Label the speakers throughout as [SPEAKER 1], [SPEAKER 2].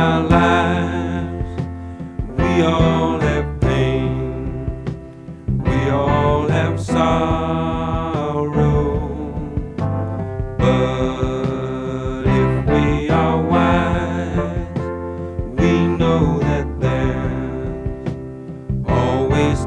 [SPEAKER 1] our lives. We all have pain, we all have sorrow, but if we are wise, we know that there's always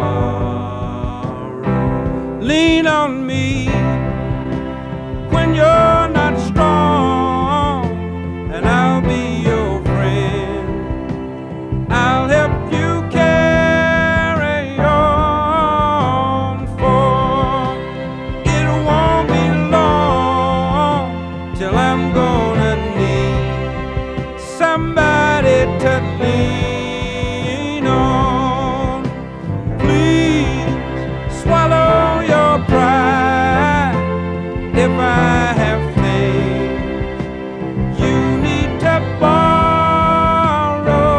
[SPEAKER 1] tomorrow. Lean on me when you're not strong, and I'll be your friend. I'll help you carry on, for it won't be long till I'm gonna need somebody to lean on. Please swallow your pride if I have things you need to borrow,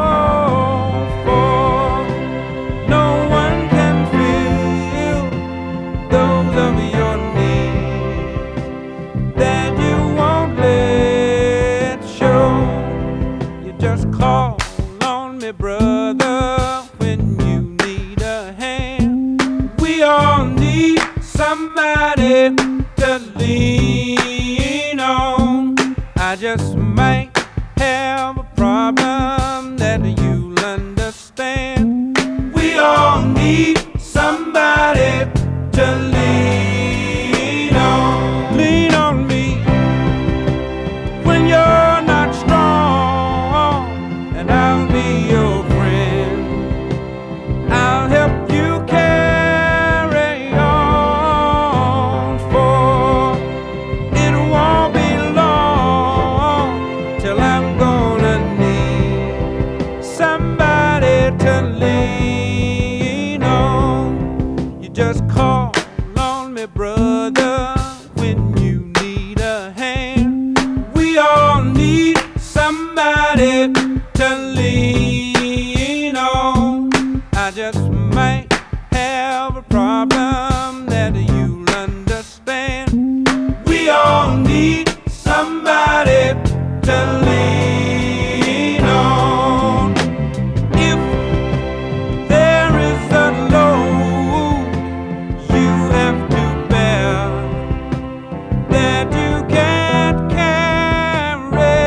[SPEAKER 1] for no one can fill those of your needs that you won't let show. You just call on me, brother, when you need a hand. We all need somebody to lean on. I just might have a problem that you'll understand. We all need somebody to lean on. Lean on me when you're not strong, and I'll be your friend. I'll help you carry on, for it won't be long till I'm gonna need somebody to lean on. You just call on me, brother, when you need a hand. We all need somebody to lean on. I just might have a problem that you'll understand. We all need somebody to lean on. If there is a load you have to bear that you can't carry,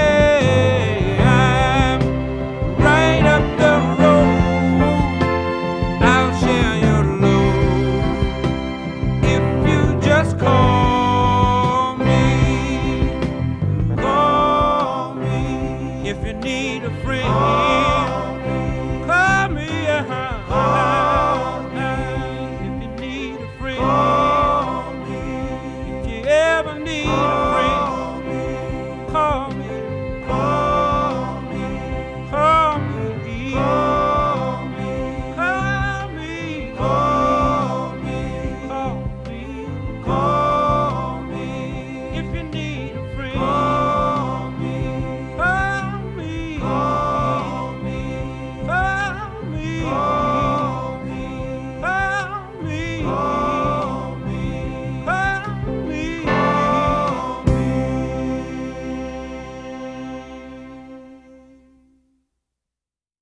[SPEAKER 1] I'm right up the road. I'll share your load if you just call me. Call me if you need a friend.